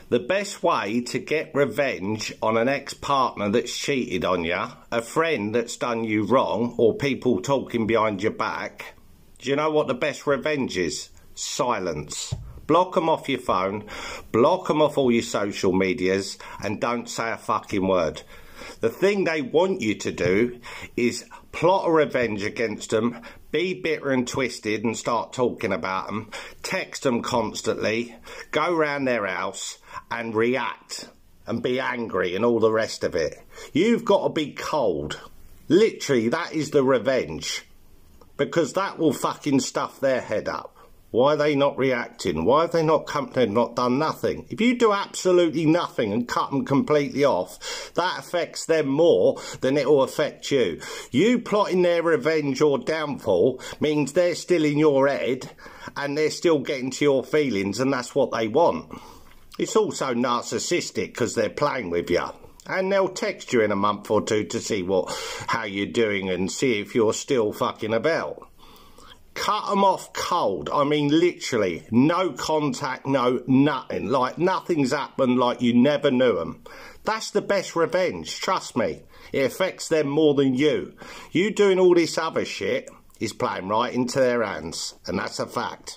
The best way to get revenge on an ex-partner that's cheated on you, a friend that's done you wrong, or people talking behind your back, do you know what the best revenge is? Silence. Block them off your phone, block them off all your social medias, and don't say a fucking word. The thing they want you to do is plot a revenge against them, be bitter and twisted and start talking about them, text them constantly, go round their house and react and be angry and all the rest of it. You've got to be cold. Literally, that is the revenge. Because that will fucking stuff their head up. Why are they not reacting? Why have they not come and not done nothing? If you do absolutely nothing and cut them completely off, that affects them more than it will affect you. You plotting their revenge or downfall means they're still in your head and they're still getting to your feelings, and that's what they want. It's also narcissistic because they're playing with you. And they'll text you in a month or two to see how you're doing and see if you're still fucking about. Cut them off cold. I mean, literally, no contact, no nothing. Like, nothing's happened, like you never knew them. That's the best revenge, trust me. It affects them more than you. You doing all this other shit is playing right into their hands, and that's a fact.